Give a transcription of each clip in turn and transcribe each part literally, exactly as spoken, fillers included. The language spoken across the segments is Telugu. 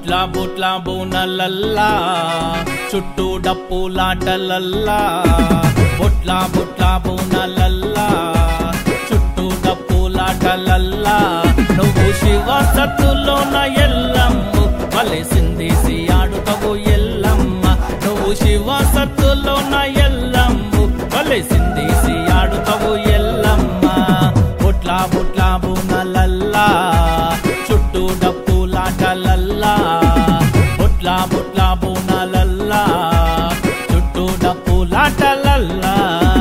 బొట్ల బొట్ల బోనలల్లా చుట్టూ డప్పులాటలల్లా బొట్ల బొట్ల బోనలల్లా చుట్టూ డప్పులాటలల్లా నువ్వు శివ సత్తులోన ఎల్లమ్ము వలసిందేసి ఆడుతవు ఎల్లమ్మ నువ్వు శివ సత్తులోన ఎల్లమ్ము వలసిందేసి ఆడుతవు ఎల్లమ్మ బొట్ల బొట్ల బోనలల్లా చుట్టూ డప్పులాటలల్లా బొట్ల బొట్ల బోనలల్లా చుట్టూ డప్పులాటలల్లా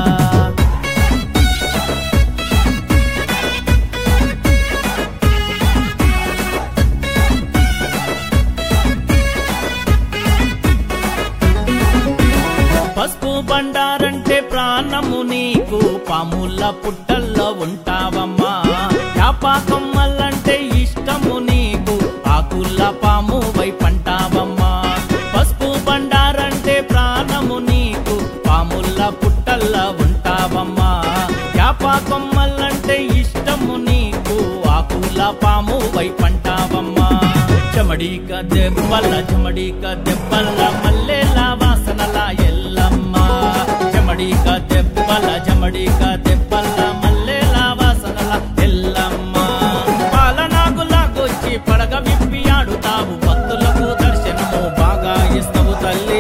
పసుపు బండారంటే ప్రాణము నీకు పాముల పుట్టల్లో ఉంటావమ్మా యాపాకమ్మలంటే ఇష్టము నీకు ఆకుల పాము వైపంటావమ్మా పసుపు బండారంటే ప్రాణము నీకు పాముల పుట్టల్లో ఉంటావమ్మా యాపాకమ్మలంటే ఇష్టము నీకు ఆకుల పాము వైపంటావమ్మా చెమడిక దెబ్బల చెమడిక దెబ్బల మల్లెల వాసనల ఎల్లమ్మ చెమడిక దెబ్బల చెమడిక దెబ్బల మల్లెల వాసనల ఎల్లమ్మ పాలనాగులాగొచ్చి పడగ విప్పి ఆడుతావు భక్తులకు దర్శనము బాగా ఇస్తావు తల్లి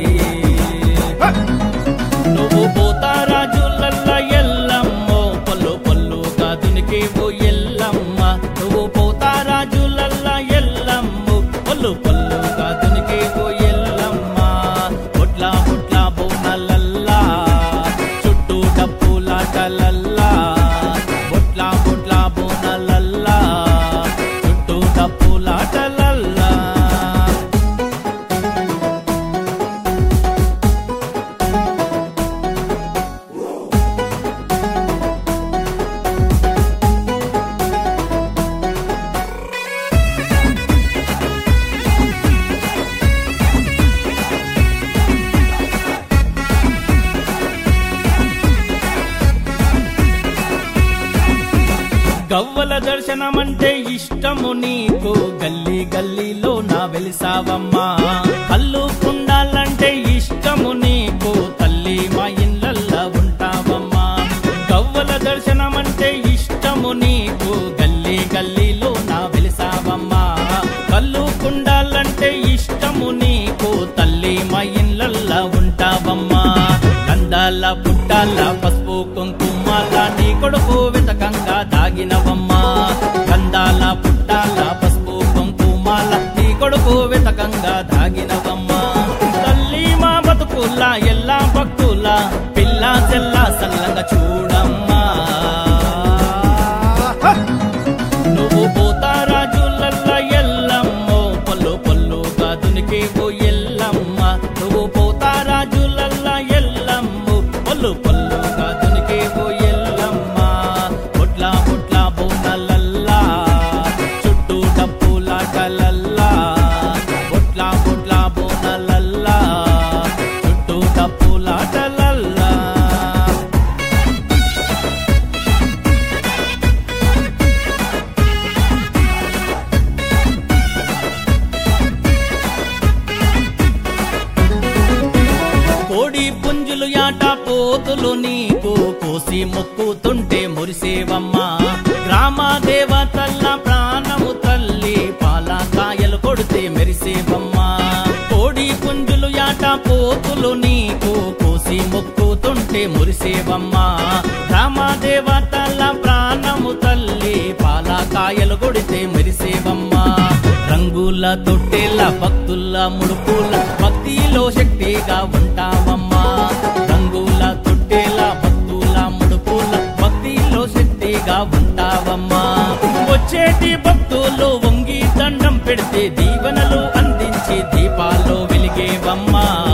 నువ్వు పోతారాజులల్ల ఎల్లమ్మో పొల్లు పొల్లుగా దునికేవు ఎల్లమ్మ నువ్వు పోతారాజులల్ల ఎల్లమ్ము పొల్లు పొల్లుగా దునికేవు ఎల్లమ్మ బొట్ల బొట్ల బోనలల్లా చుట్టూ డప్పులాటలల్లా బొట్ల బొట్ల బోనలల్లా చుట్టూ డప్పులాటలల్లా గవ్వల దర్శనమంటే ఇష్టము నీకు గల్లీ గల్లీలో నా వెలిసావమ్మా కళ్ళు కుండాలంటే ఇష్టము నీకు తల్లి మా ఇళ్ళల్లో ఉంటావమ్మా గవ్వల దర్శనమంటే ఇష్టము నీకు గల్లీ గల్లీలో నా వెలిసావమ్మా కళ్ళు కుండాలంటే ఇష్టము నీకు తల్లి మా ఇళ్ళల్లో ఉంటావమ్మా కందాల పుట్టాల పసుపు కుంకుమాల నీ కొడుకు వెతకంగా దాగినవమ్మా కందాల పుట్టాల పసుపు కుంకుమాల నీ కొడుకు వెతకంగా దాగినవమ్మా తల్లి మా బతుకుల ఎల్లా భక్తుల పిల్ల చెల్ల సల్లంగా చూడమ్మా నువ్వు పోతారాజులల్ల ఎల్లమ్మో పొల్లు పొల్లుగా దునికేవు ఎల్లమ్మ నువ్వు పోతారాజులల్ల ఎల్లమ్ము పొల్లు పొల్లుగా దునికేవు ఎల్లమ్మ బొట్ల బొట్ల బోనలల్లా చుట్టూ డప్పులాటలల్లా బొట్ల బొట్ల బోనలల్లా చుట్టూ డప్పులాటలల్లా కోడి పుంజులు యాట పోతులు నీకు కోసి మొక్కుతుంటే మురిసేవమ్మా గ్రామ దేవతల్ల ప్రాణము తల్లి పాలకాయలు కొడితే మెరిసేవమ్మా కోడి పుంజులు యాట పోతులు నీకు కోసి మొక్కుతుంటే మురిసేవమ్మా గ్రామ దేవతల్ల ప్రాణము తల్లి పాలకాయలు కొడితే మెరిసేవమ్మా రంగుల తొట్టెల భక్తుల ముడుపుల భక్తిలో శక్తిగా ఉంటావమ్మా రంగుల తొట్టెల భక్తుల ముడుపుల భక్తిలో శక్తిగా ఉంటావమ్మా వచ్చేటి భక్తులు వంగి దండం పెడితే దీవెనలు అందించి దీపాలు వెలిగేవమ్మా